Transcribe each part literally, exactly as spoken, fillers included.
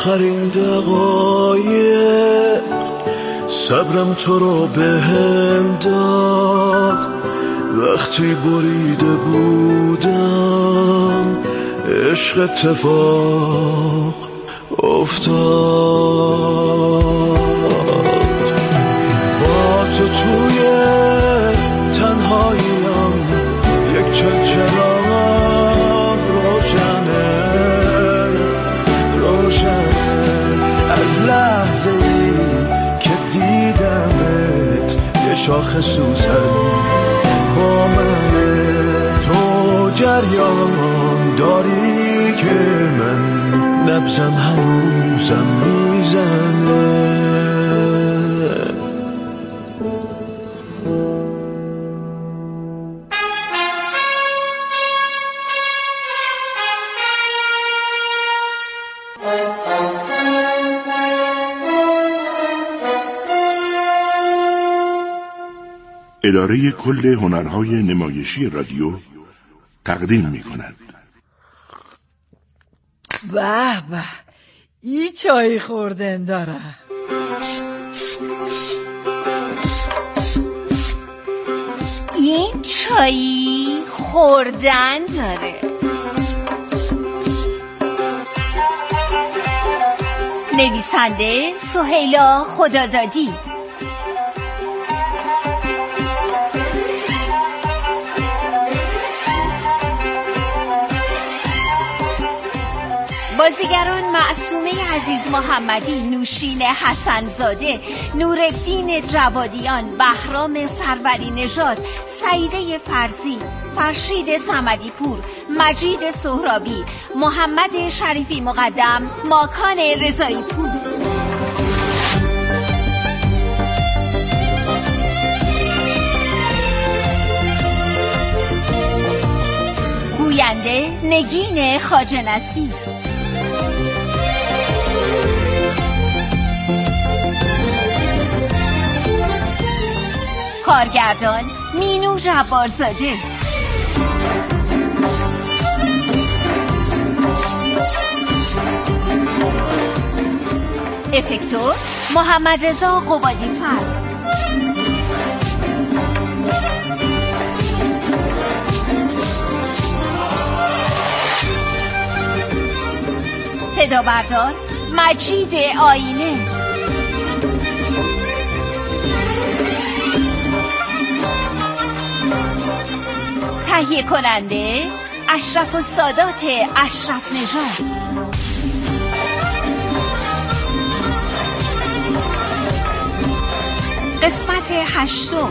آخرین دقایق صبرم تو رو بهم داد، وقتی بریده بودم عشق اتفاق افتاد. با تو توی تنهاییم یک چراغ روشنه روشنه از لحظه ای که دیدمت یه شاخ سوسن با منه. تو جریان داری که من نبضم هنوزم میزنه. اداره کل هنرهای نمایشی رادیو تقدیم می کند. به به، ای چای خوردن داره. این چایی خوردن داره. نویسنده سهیلا خدادادی، بازیگران معصومه عزیز محمدی، نوشین حسنزاده، نورالدین جوادیان، بهرام سروری نژاد، سعیده فرزی، فرشید صمدی پور، مجید سهرابی، محمد شریفی مقدم، ماکان رضایی پور. گوینده نگین خواجه نصیر. کارگردان مینو جبارزاده. افکتور محمد رضا قبادی فر. صدا بردار مجید آینه. تهیه کننده اشرف السادات اشرف نژاد. قسمت هشتم.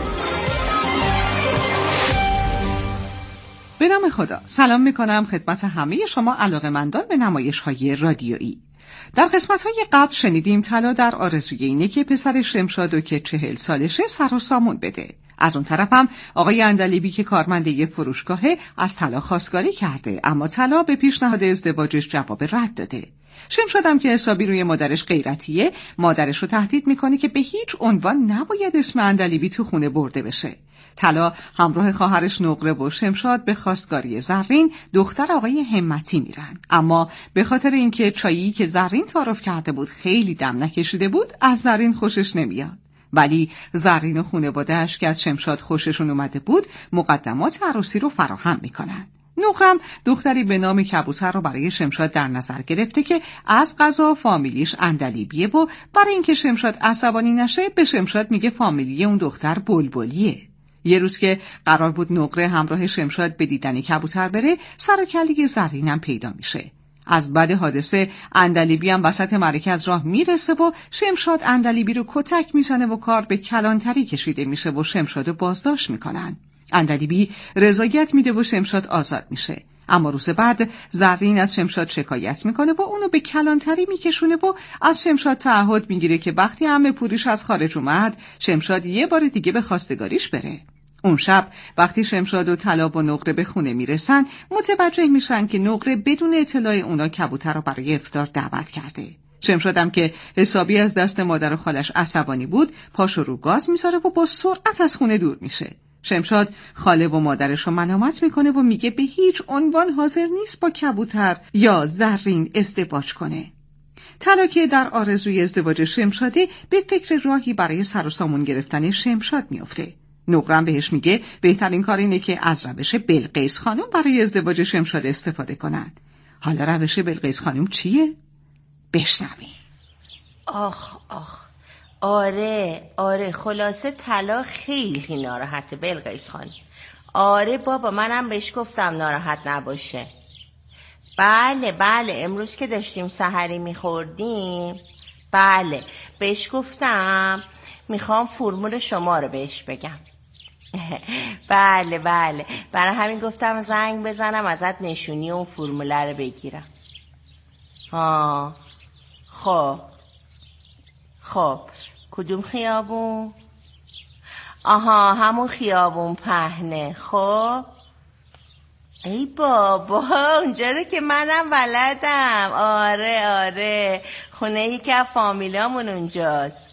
به نام خدا. سلام میکنم خدمت همه شما علاقه‌مندان به نمایش‌های رادیویی. در قسمت‌های قبل شنیدیم طلا در آرزوی اینه که پسر شمشادو که چهل سالشه سر و سامون بده. از اون طرف هم آقای اندلیبی که کارمند یه فروشگاهه از طلا خواستگاری کرده، اما طلا به پیشنهاد ازدواجش جواب رد داده. شمشادم که حسابی روی مادرش غیرتیه، مادرش رو تهدید میکنه که به هیچ عنوان نباید اسم اندلیبی تو خونه برده بشه. طلا همراه خواهرش نقره و شمشاد به خواستگاری زرین دختر آقای همتی میرن، اما به خاطر اینکه چایی که زرین تعارف کرده بود خیلی دم نکشیده بود از زرین خوشش نمیاد. ولی زرین و خانواده‌اش که از شمشاد خوششون اومده بود مقدمات عروسی رو فراهم میکنن. نقرم دختری به نام کبوتر رو برای شمشاد در نظر گرفته که از قضا فامیلیش اندلیبیه و برای اینکه شمشاد عصبانی نشه به شمشاد میگه فامیلی اون دختر بلبلیه. یه روز که قرار بود نقره همراه شمشاد به دیدن کبوتر بره، سر و کله زرینم پیدا میشه. از بعد حادثه اندلیبی هم وسط معرکه از راه میرسه و شمشاد اندلیبی رو کتک میزنه و کار به کلانتری کشیده میشه و شمشاد رو بازداشت میکنن. اندلیبی رضایت میده و شمشاد آزاد میشه. اما روز بعد زرین از شمشاد شکایت میکنه و اونو به کلانتری میکشونه و از شمشاد تعهد میگیره که وقتی عمه پوریش از خارج اومد شمشاد یه بار دیگه به خواستگاریش بره. اون شب وقتی شمشاد و طلا و نقره به خونه میرسن متوجه میشن که نقره بدون اطلاع اونا کبوتر رو برای افطار دعوت کرده. شمشادم که حسابی از دست مادر و خالش عصبانی بود پاشو رو گاز میذاره و با سرعت از خونه دور میشه. شمشاد خاله و مادرش رو ملامت میکنه و میگه به هیچ عنوان حاضر نیست با کبوتر یا زرین ازدواج کنه. طلا که در آرزوی ازدواج شمشاده به فکر راهی برای سر و سامون گرفتن شمشاد میفته. نقرم بهش میگه بهترین کار اینه که از روش بلقیس خانم برای ازدواج شمشاده استفاده کنند. حالا روش بلقیس خانم چیه؟ بشنوی. آخ آخ آره آره خلاصه طلا خیلی ناراحته بلقیس خانم. آره بابا منم بهش گفتم ناراحت نباشه. بله بله امروز که داشتیم سحری میخوردیم بله بهش گفتم میخوام فرمول شما رو بهش بگم. بله بله برای همین گفتم زنگ بزنم ازت نشونی اون فرموله رو بگیرم. ها خب خب کدوم خیابون؟ آها همون خیابون پهنه. خب ای بابا اونجا رو که منم بلدم. آره آره خونه یکی از فامیلامون اونجاست.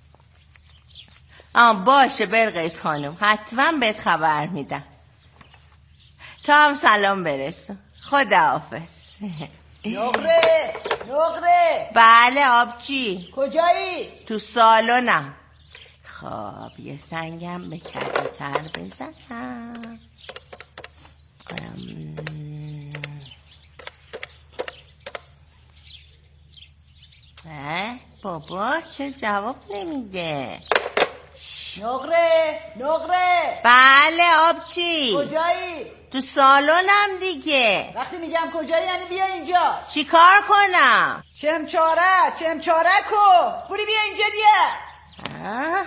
آه باشه بلقیس خانم حتما بهت خبر میدم. تا هم سلام برسون. خداحافظ. نقره نقره بله آبجی کجایی؟ تو سالنم. خب یه سنگم به کبوتر بزنم. اه بابا چرا جواب نمیده؟ نقره نقره بله آبجی کجایی؟ تو سالنم دیگه. وقتی میگم کجایی یعنی بیا اینجا. چی کار کنم؟ چمچاره چمچاره کو پوری بیا اینجا دیگه. اه؟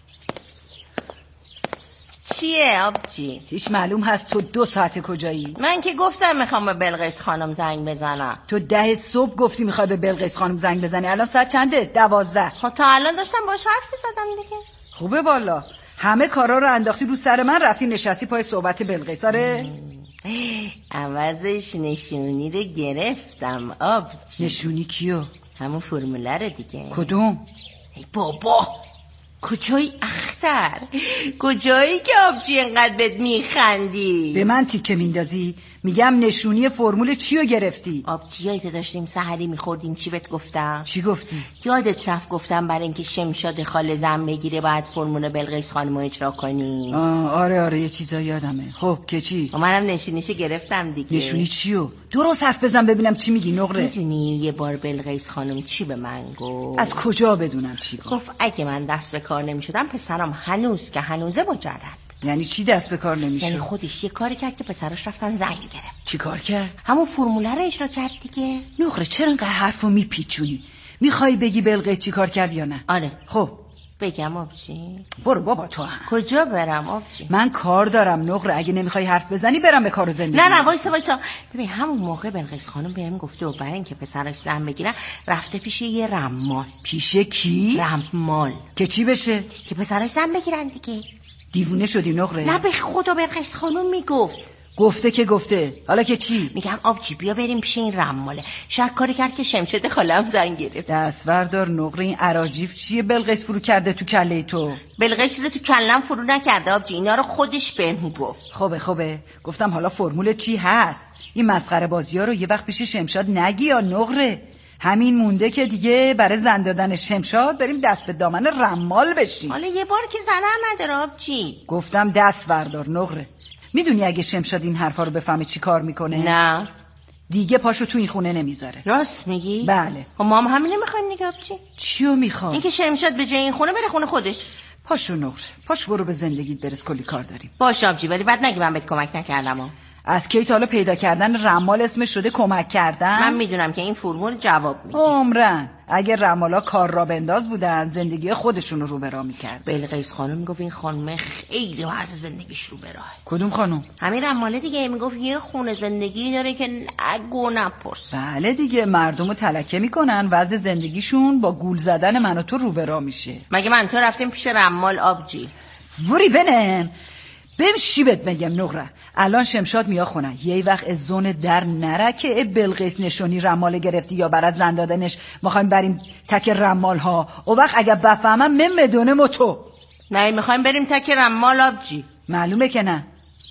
چیه آبجی؟ هیچ معلوم هست تو دو ساعت کجایی؟ من که گفتم میخوام به بلقیس خانم زنگ بزنم. تو ده صبح گفتی میخوای به بلقیس خانم زنگ بزنی. الان ساعت چنده؟ دوازده. خب تا الان داشتم باش حرف میزدم دیگه. خوبه والا همه کارا رو انداختی رو سر من رفتی نشستی پای صحبت بلقیس. آره عوضش نشونی رو گرفتم آبجی. نشونی کیو؟ همون فرموله رو دیگه. کدوم؟ ای بابا کجایی اختر؟ کجایی که آبجی اینقدر بهت میخندی؟ به من تیکه میندازی؟ میگم نشونی فرمول چیو گرفتی؟ آبجی یادت داشتیم سحری میخوردیم چی بهت گفتم؟ چی گفتی؟ یادت رفت گفتم برای اینکه شمشاد خاله زن بگیره باید فرمول بلقیس خانم رو اجرا کنی. آه آره آره یه چیزا یادمه. خب که چی؟ منم نشونیشو گرفتم دیگه. نشونی چیو؟ درست حرف بزن ببینم چی میگی نقره. میدونی یه بار بلقیس خانم چی به من گفت؟ از کجا بدونم چی گفت؟ گفت اگه من دست به کار نمیشدم پسرم هنوز که هنوزه مجرد. یعنی چی دست به کار نمیشه؟ یعنی خودش یه کاری کرد که پسرش رفتن زنگ گرفت. چی کار کرد؟ همون فرموله رو اجرا کرد دیگه. نقره چرا اینقدر حرفو میپیچونی؟ میخوای بگی بلقیس چی کار کرد یا نه؟ آره. خب بگم آبجی؟ برو بابا تو هم. کجا برم آبجی؟ من کار دارم نقره. اگه نمیخوای حرف بزنی برم به کار و زندگی. نه نه وایسا وایسا ببین همون موقع بلقیس خانم بهم گفته و برای اینکه پسرش زن بگیره رفته پیش یه رمال. پیش کی؟ رمال. که چی بشه؟ که پسرش زن بگیرن دیگه. دیوونه شدی نقره؟ نه به خدا بلقیس خانم میگفت. گفته که گفته. حالا که چی؟ میگم آبجی بیا بریم پیش این رماله. شاید کاری کرد که شمشاد خالم زن گرفت. دستوردار نقره. این اراجیف چیه بلقیس فرو کرده تو کله تو؟ بلقیس چیز تو کلم فرو نکرده آبجی. اینا رو خودش بهم گفت. خوبه خوبه گفتم حالا فرمول چی هست؟ این مسخره بازی‌ها رو یه وقت پیش شمشاد نگی یا نقره. همین مونده که دیگه برای زن دادن شمشاد بریم دست به دامن رمال بشیم. حالا یه بار که زنر نداره آبجی. گفتم دست بردار نقره. میدونی اگه شمشاد این حرفا رو بفهمه چی کار میکنه؟ نه دیگه پاشو تو این خونه نمیذاره. راست میگی؟ بله. و ما هم همینه میخوایم دیگه آبجی. چیو میخوام؟ اینکه شمشاد به جای این خونه بره خونه خودش. پاشو نقره پاشو برو به زندگیت برس، کلی کار داریم. باشه آبجی ولی بعد نگی من بهت کمک نکردم ها. از کی تا حالا پیدا کردن رمال اسمش شده کمک کردن؟ من میدونم که این فرمول جواب میده. عمرن اگه رمالا کار را بنداز بودن زندگی خودشون رو به راه میکرد. بلقیس خانم میگفت این خانم خیلی واسه زندگیش رو به راه. کدوم خانم؟ همین رماله دیگه. میگفت یه خونه زندگی داره که نگو نپرس. بله دیگه مردمو تلکه میکنن وضع زندگیشون با گول زدن من و تو رو به راه میشه. مگه من تو رفتیم پیش رمال آبجی؟ وری بنم بهم چی بهت میگم نقره. الان شمشاد میا خونه یه وقت از زون در نره که بلقیس نشونی رمال گرفتی یا بر از زن دادنش میخوایم بریم تک رمال ها. او وقت اگه بفهمم من مدونه مو تو. نه میخوایم بریم تک رمال آبجی. معلومه که نه.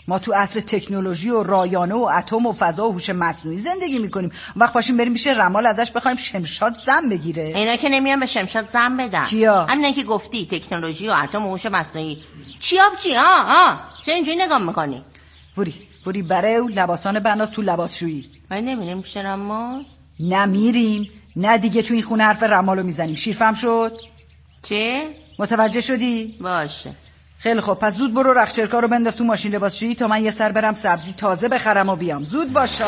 ما تو عصر تکنولوژی و رایانه و اتم و فضا و هوش مصنوعی زندگی میکنیم. وقت پاشیم بریم میشه رمال ازش بخوایم شمشاد زن بگیره. اینا که نمیان به شمشاد زن بدن. کیا؟ همین که گفتی تکنولوژی و اتم و هوش مصنوعی. چی آبجی؟ ها ها چه اینجوری نگاه میکنی؟ وری وری برای لباسان بناس تو لباسشویی. ما نمیریم پیش رمال؟ نه میریم، نه دیگه تو این خونه حرف رمالو میزنیم. شیرفهم شد؟ چه؟ متوجه شدی؟ باشه. خیلی خب، پس زود برو رخچرکا رو بنداز تو ماشین لباسشویی تا من یه سر برم سبزی تازه بخرم و بیام. زود باشا.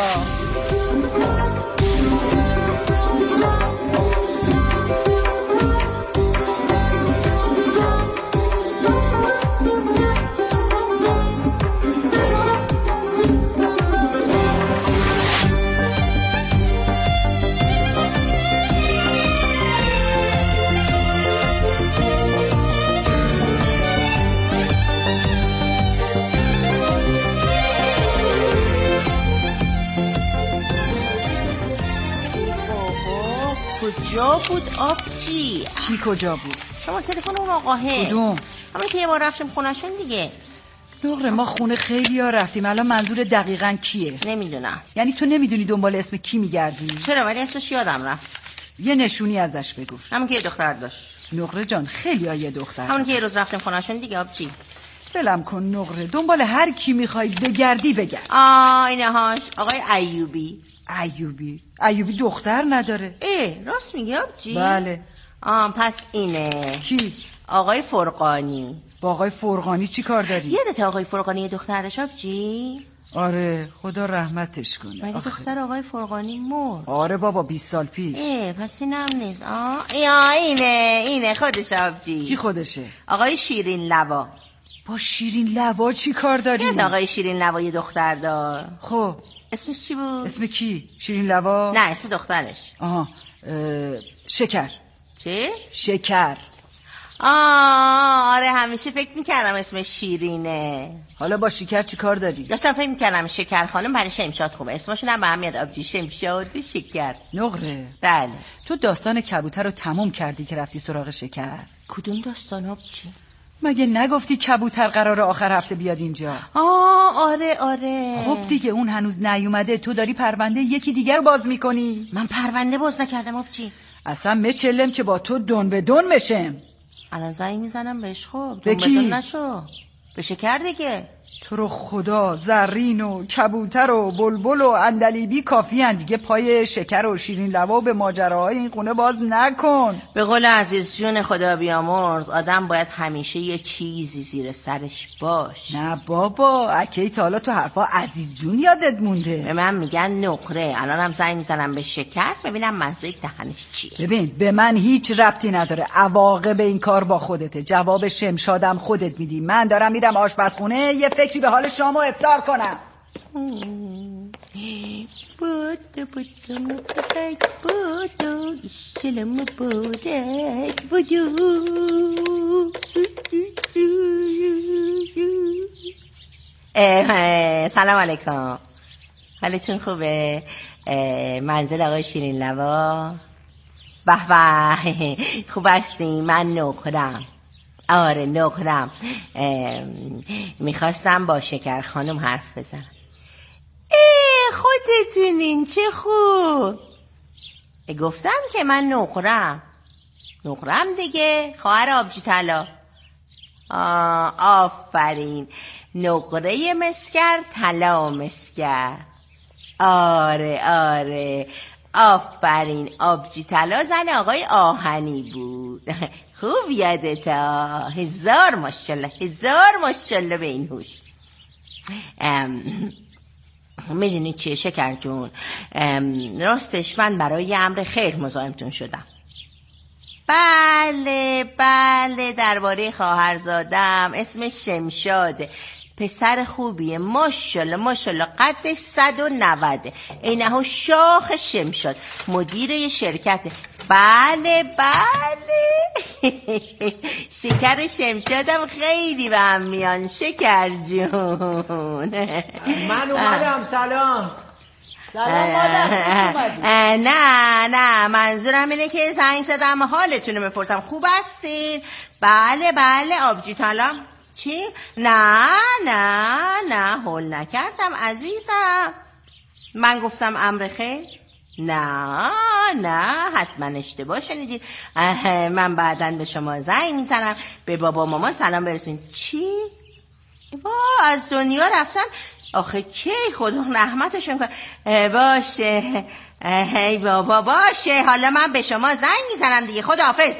کجا بود آبجی؟ چی کجا بود؟ شما تلفن اون آقاهه. کدوم؟ همون که یه بار رفتیم خونه‌شون دیگه. نقره ما خونه خیلی ها رفتیم، الان منظور دقیقاً کیه؟ نمیدونم. یعنی تو نمیدونی دنبال اسم کی میگردی؟ چرا؟ ولی اسمش یادم رفت. یه نشونی ازش بگو. همون که یه دختر داشت. نقره جان خیلی ها یه دختر همون که یه روز رفتیم خونه‌شون دیگه آبجی. بلم کن نقره، دنبال هر کی میخوای بگردی بگرد. آه اینه هاش آقای ایوبی. ایوبی؟ ایوبی دختر نداره؟ اه راست میگی آبجی؟ بله. آه پس اینه. کی؟ آقای فرقانی. با آقای فرقانی چی کار داری؟ یادت آقای فرقانی یه دختر داشت آبجی؟ آره خدا رحمتش کنه. مگه دختر آقای فرقانی مرد؟ آره بابا بیست سال پیش. اه پس اینم نیست. آه یا اینه اینه خودش آبجی. کی خودشه؟ آقای شیرین لوا. با شیرین لوا چی کار داری؟ یاد آقای شیرین لوا یه دختر دار. خب اسمش چی بود؟ اسم کی؟ شیرین لوا؟ نه اسم دخترش. آها شکر. چه؟ شکر. آه آره همیشه فکر میکردم اسمش شیرینه. حالا با شکر چی کار داری؟ داشتم فکر میکردم شکر خانم برای شمشاد خوبه، اسمشون هم به هم میاد آبجی شمشاد و شکر. نقره بله. تو داستان کبوتر رو تموم کردی که رفتی سراغ شکر؟ کدوم داستان آبجی؟ مگه نگفتی کبوتر قراره آخر هفته بیاد اینجا؟ آه آره آره. خب دیگه اون هنوز نیومده، تو داری پرونده یکی دیگر رو باز میکنی. من پرونده باز نکردم آبجی. اصلا مچلم که با تو دون به دون بشم. الان زنگ میزنم بهش. خب به کی؟ دون نشو، به شکر دیگه. تو رو خدا زرین و کبوتر و بلبل و اندلیبی کافی هن دیگه، پای شکر و شیرین لوا به ماجراهای این خونه باز نکن. به قول عزیز جون خدا بیامرز آدم باید همیشه یه چیزی زیر سرش باش. نه بابا اکی تا حالا تو حرفا عزیز جون یادت مونده. به من میگن نقره، الان هم زنگ میزنم به شکر ببینم مزه دهنش چیه. ببین به من هیچ ربطی نداره، عواقب این کار با خودته، جواب شمشادم خودت میدی. من دارم میرم آشپزخونه یه فکری به حال شام و افطار کنم. بودو بودو مبارک بودو ایشل مبارک بودو. سلام علیکم، حالتون خوبه؟ منزل آقای شیرین لوا؟ به به خوب هستیم. من نقرم. آره نقرم. میخواستم با شکر خانم حرف بزنم. ای خودتونین چه خوب. گفتم که من نقرم. نقرم دیگه، خواهر آبجی طلا. آفرین، نقره مسگر طلا مسگر. آره آره آفرین، آبجی طلا زن آقای آهنی بود. خوب یادتا. هزار ماشالله هزار ماشالله به این هوش. میدونی چیه شکر جون، راستش من برای امر خیر مزاحمتون شدم. بله بله درباره خواهرزادم، اسمش شمشاده، پسر خوبیه ماشالله ماشالله، قدش صد و نوده، اینه شاخ شمشاد، مدیر یه شرکته. بله بله شکر شمشادم خیلی به هم میان شکر جون. من اومدم. سلام. سلام مادر. نه نه منظورم اینه که زنگ زدم حالتون رو بپرسم خوب هستین؟ بله بله آبجی طلا. چی؟ نه نه نه هول نکردم عزیزم. من گفتم امر خیر؟ نه نه حتما اشتباه شنیدید. من بعداً به شما زنگ میزنم به بابا ماما سلام برسون. چی؟ وا از دنیا رفتن؟ آخه کی خدا رحمتشون کنه. باشه ای بابا باشه، حالا من به شما زنگ میزنم دیگه. خداحافظ.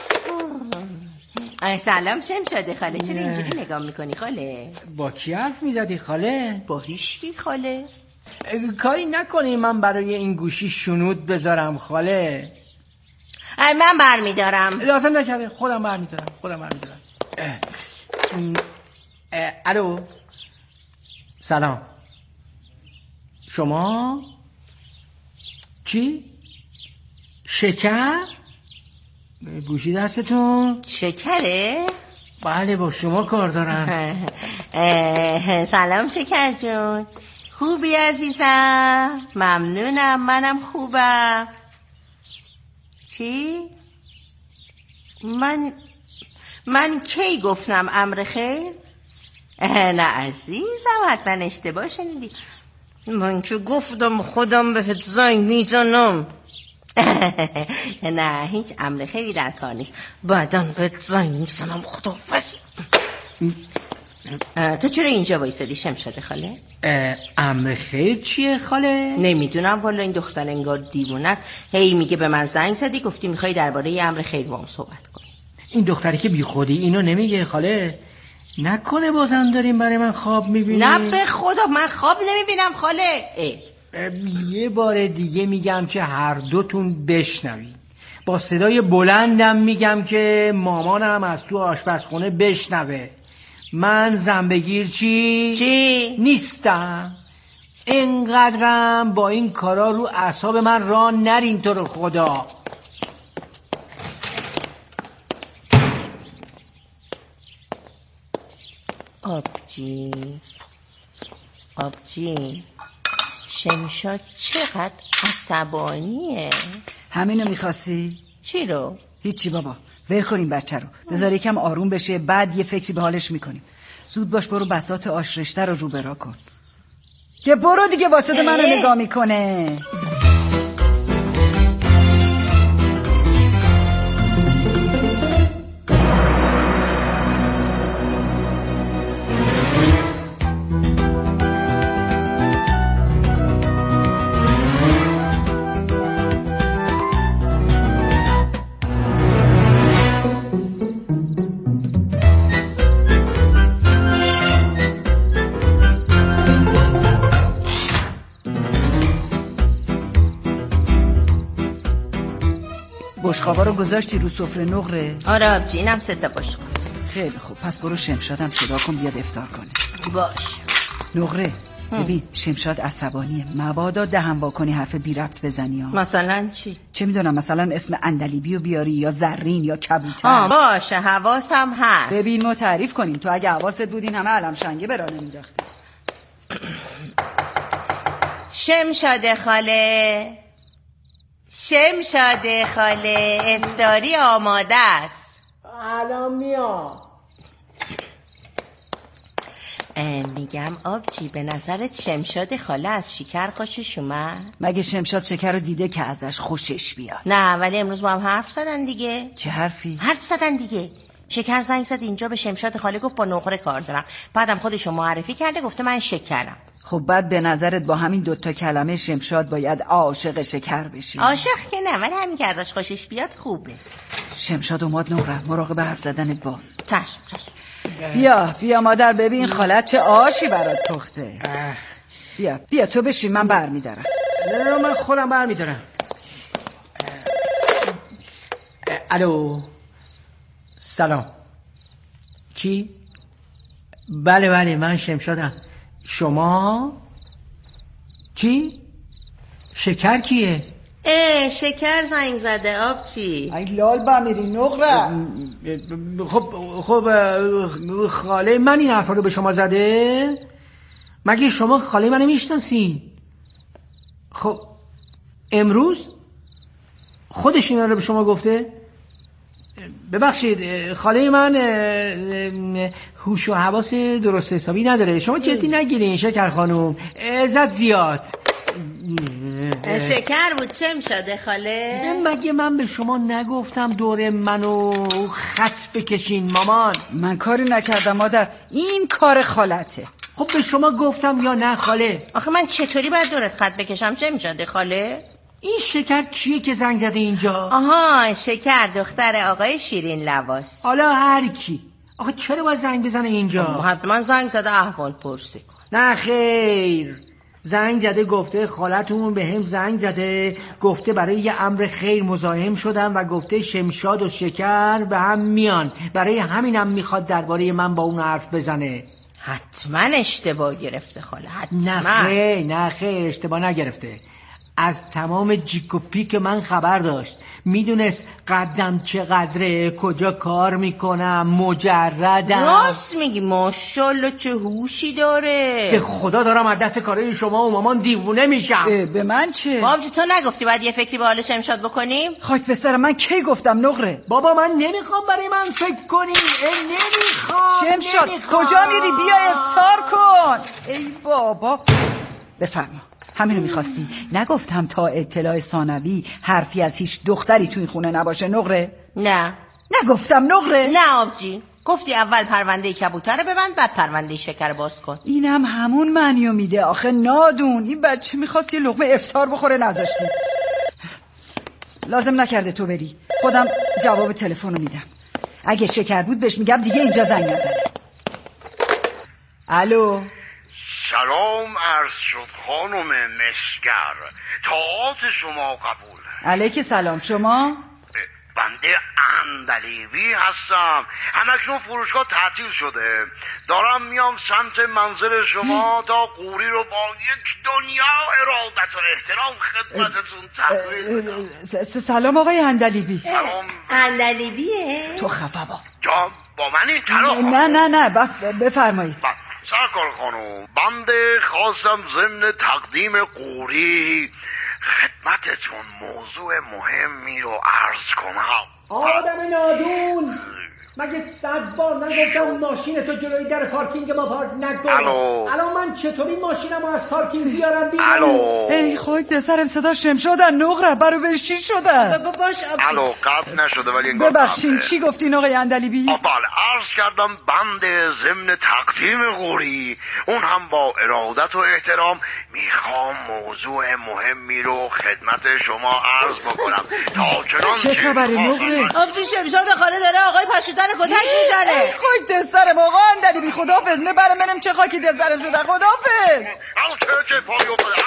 سلام شمشاده خاله، چرا اینجوری نگاه میکنی خاله؟ با کی حرف میزدی خاله؟ با هیچکی خاله. کاری نکنی من برای این گوشی شنود بذارم خاله. من برمیدارم. لازم نکرده، خودم برمیدارم خودم برمیدارم. الو سلام. شما چی؟ شکر؟ گوشی دستتون؟ شکره؟ بله با شما کار دارم. سلام شکر جون، خوبی عزیزم؟ ممنونم، منم خوبم. چی؟ من من کی گفتم امر خیر؟ نه عزیزم حتما اشتباه شنیدی. من که گفتم خودم بهت زنگ میزنم. نه هیچ امر خیری در کار نیست، بعداً بهت زنگ میزنم. خداحافظ. تو چرا اینجا وایسادی شمشاده خاله؟ امر خیر چیه خاله؟ نمیدونم والا، این دختر انگار دیوونه است. هی میگه به من زنگ زدی گفتی میخوای درباره امر خیر با هم صحبت کنی. این دختری که بی خودی اینو نمیگه خاله. نکنه بازم داریم برای من خواب میبینی؟ نه به خدا من خواب نمیبینم خاله. یه بار دیگه میگم که هر دوتون بشنوید. با صدای بلندم میگم که مامانم از تو آشپزخونه بشنوه. من زنبگیر چی؟ چی؟ نیستم. اینقدرم با این کارا رو اعصاب من راه نرین تو رو خدا. آبجی آبجی شمشاد چقدر عصبانیه. همینو میخواستی؟ چی رو؟ هیچی بابا، ول کنیم بچه رو، بذار یکم آروم بشه، بعد یه فکری به حالش میکنیم. زود باش برو بساط آش رشته رو رو برا کن. یه برو دیگه، واسه منو نگاه میکنه. بشقابا رو گذاشتی رو سفره نقره؟ آره آبجی، اینم سه تا بشقاب. خیلی خوب، پس برو شمشادم صدا کن بیاد افطار کنه. باش. نقره ببین شمشاد عصبانیه، مبادا دهن وا کنی حرف بی ربط بزنی ها. مثلا چی؟ چه میدونم، مثلا اسم اندلیبیو بیاری یا زرین یا کبوتر. آه باشه، حواسم هست. ببین ما تعریف کنیم، تو اگه حواست بودین همه علم شنگه برا نمیداختی. شمشاده خاله شمشاده خاله افطاری آماده است. الان میام. میگم آبجی به نظرت شمشاد خاله از شکر خوشش اومد؟ مگه شمشاد شکر رو دیده که ازش خوشش بیاد؟ نه ولی امروز با هم حرف زدن دیگه. چه حرفی؟ حرف زدن دیگه. شکر زنگ زد اینجا به شمشاد خاله، گفت با نقره کار دارم، بعدم خودشو معرفی کرده گفته من شکرم. خب بعد به نظرت با همین دوتا کلمه شمشاد باید عاشق شکر بشی؟ عاشق که نه، ولی همین که ازش خوشش بیاد خوبه. شمشاد اومد نقره، مراقب حرف زدنت با. چشم چشم. بیا بیا مادر، ببین خالت چه آشی برات پخته. بیا بیا تو بشین، من برمیدارم. نه نه من خودم برمیدارم. الو سلام. کی؟ بله بله من شمشادم. شما؟ چی؟ شکر کیه؟ اه شکر زنگ زده آبچی. ای لال بمیری نقره. خب خب خاله من این حرفا رو به شما زده؟ مگه شما خاله منو میشناسین؟ خب امروز خودش اینا رو به شما گفته؟ ببخشید خاله من هوش و حواس درست حسابی نداره. شما جدی نگیرین شکر خانوم، عزت زیاد. شکر بود چه میشده خاله؟ مگه من به شما نگفتم دور منو خط بکشین مامان؟ من کاری نکردم مادر، این کار خالته. خب به شما گفتم یا نه خاله؟ آخه من چطوری باید دورت خط بکشم چه میشده خاله؟ این شکر کیه که زنگ زده اینجا؟ آها شکر دختر آقای شیرین لواس. حالا هر کی. آخه چرا باید زنگ بزنه اینجا؟ حتما زنگ زده احوال پرسی کن. نه خیر، زنگ زده گفته خالتون به هم زنگ زده، گفته برای یه امر خیر مزاحم شدم و گفته شمشاد و شکر به هم میان، برای همینم میخواد درباره من با اون حرف بزنه. حتما اشتباه گرفته خاله، حتما. نه خیر نه خیر اشتباه نگرفته، از تمام جیک و پیک من خبر داشت، میدونست قدم چقدره، کجا کار میکنم، مجردم. راست میگی، ماشاءالله چه هوشی داره. به خدا دارم از دست کارای شما و مامان دیوونه میشم. به من چه؟ بابجی تو نگفتی باید یه فکری به حال شمشاد بکنیم؟ خاک به سر من کی گفتم نقره؟ بابا من نمیخوام برای من فکر کنی، نمیخوام. شمشاد نمیخوام. کجا میری؟ بیا افطار کن. ای بابا بفرما، همینو میخواستی؟ نگفتم تا اطلاع ثانوی حرفی از هیچ دختری تو این خونه نباشه نقره؟ نه نگفتم نقره؟ نه آبجی، گفتی اول پرونده کبوتر ببند بعد پرونده شکر باز کن. اینم همون معنیو میده آخه نادون. این بچه میخواست یه لقمه افطار بخوره نذاشتی. لازم نکرده تو بری، خودم جواب تلفنو میدم. اگه شکر بود بهش میگم دیگه اینجا زنگ نزنه. الو سلام عرض شد خانم مسگر، طاعات شما قبول. علیک سلام. شما؟ بنده اندلیبی هستم. همکنون فروشگاه تعطیل شده، دارم میام سمت منزل شما تا قوری رو با یک دنیا ارادت و احترام خدمتتون تحویل. سلام آقای اندلیبی. سلام. اندلیبیه؟ تو خفه با جا با من این طلاق. نه نه نه بفرمایید. سرکار خانم، بنده خواستم ضمن تقدیم قوری خدمتتون موضوع مهمی رو عرض کنم. آدم نادون، مگه صد بار نگفتم ماشین تو جلوی در پارکینگ ما پارک نکن؟ الو. الان من چطوری ماشینم رو از پارکینگ بیارم بیرون؟ الو. ای خاک سرم صدا شمشادن نقره، برو بهش چی شدن؟ باش آبجی. الو قطع نشده ولی انگار ببخشین چی گفتین آقای اندلیبی؟ بله عرض کردم بنده ضمن تقدیم قوری، اون هم با ارادت و احترام، میخوام موضوع مهمی رو خدمت شما عرض بکنم. تا چنانچه چه خبره نقره؟ آبجی شمشاد خاله داره آقای پشتیدن کتک میزنه. ای خاک دسترم آقا اندلیبی، خداحافظ. میبرم برم چه خاکی دسترم شده. خداحافظ. الان چه چه پایی افتاده.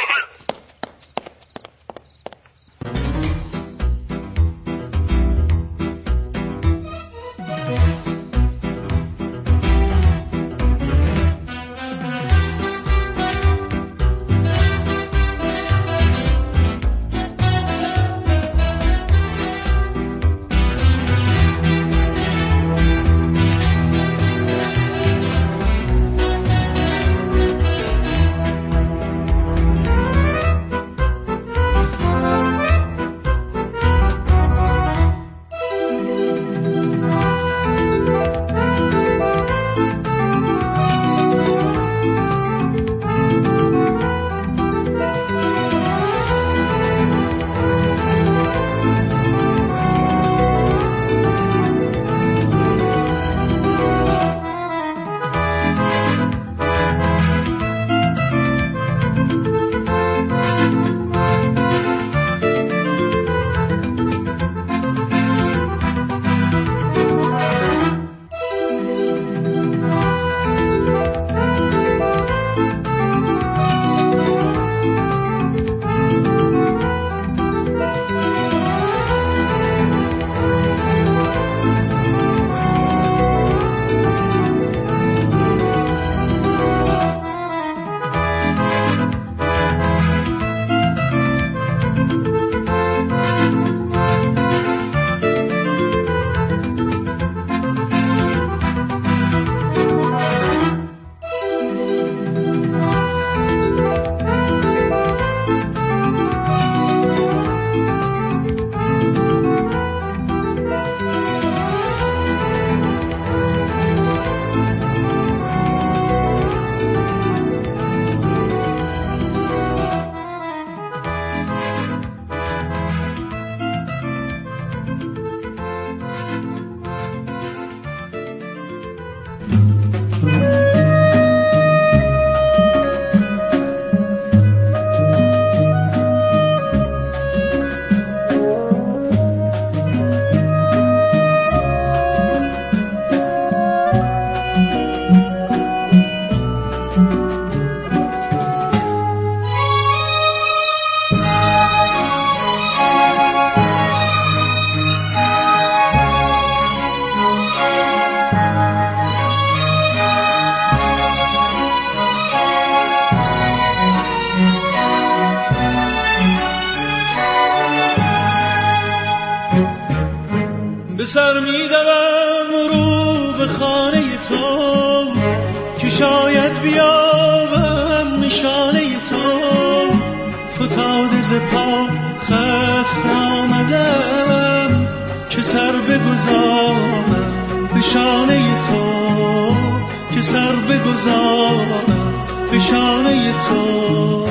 به سر میدوم رو به خانه تو که شاید بیابم نشانه تو. فتاده ز پا خست آمدم که سر بگذارم به شانه تو، که سر بگذارم به شانه تو.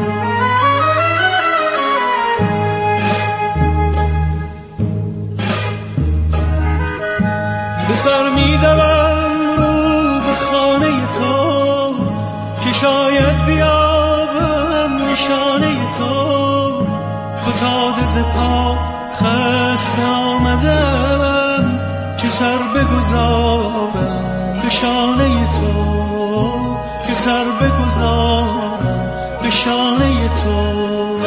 به سر میدوم رو به خانه تو که شاید بیابم نشانه تو. فتاده ز پا خست آمدم که سر بگذارم به شانه تو، که سر بگذارم به شانه تو.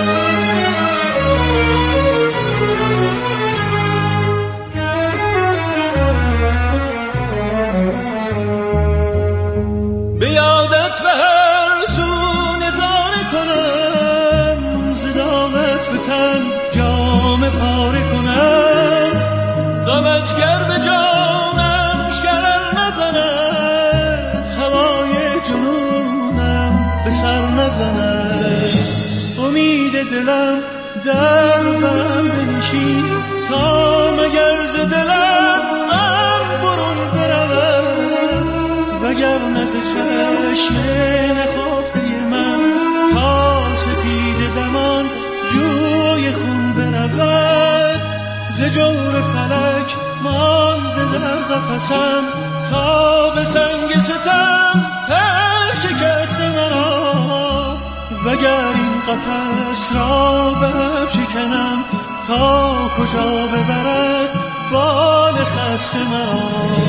به یادت به هر سو نظاره کنم، زدامت به تن جام پاره کنم. غمت گر به جانم شرر نزند، هوای جنونم به سر نزند. امید دلم در من بنشین تا مگر ز دلم من برون برود، وگر نز چشم نخفته من تا سپید دمان جوی خون برود. ز جور فلک مانده در قفسم تا به سنگ ستم پر شکسته مرا. وگر این قفس را بر شکنم تا کجا ببرد بال خسته مرا.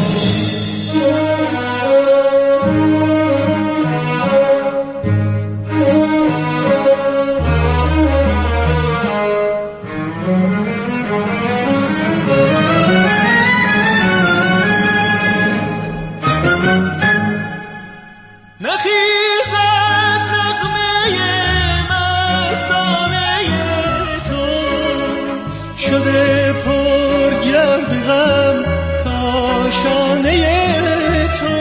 شده پر گرد غم کاشانه تو.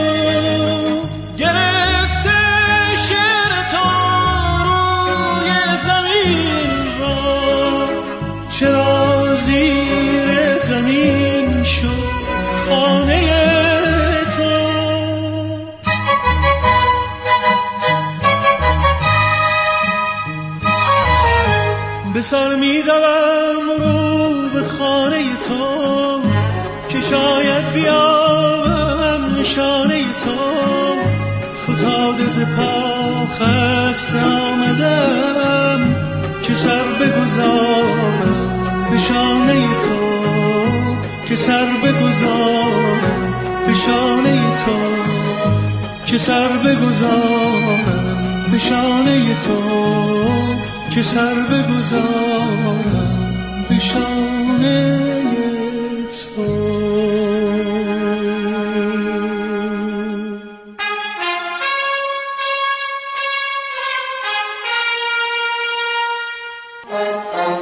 گرفته شعر تو روی زمین را، چرا زیر زمین شد خانه تو. به سر میدوم رو به خانه تو که شاید بیابم نشانه تو. فتاده ز پا خست آمدم که سر بگذارم به شانه تو، که سر بگذارم به شانه تو، که سر بگذارم به شانه تو، که سر بگذارم به شانه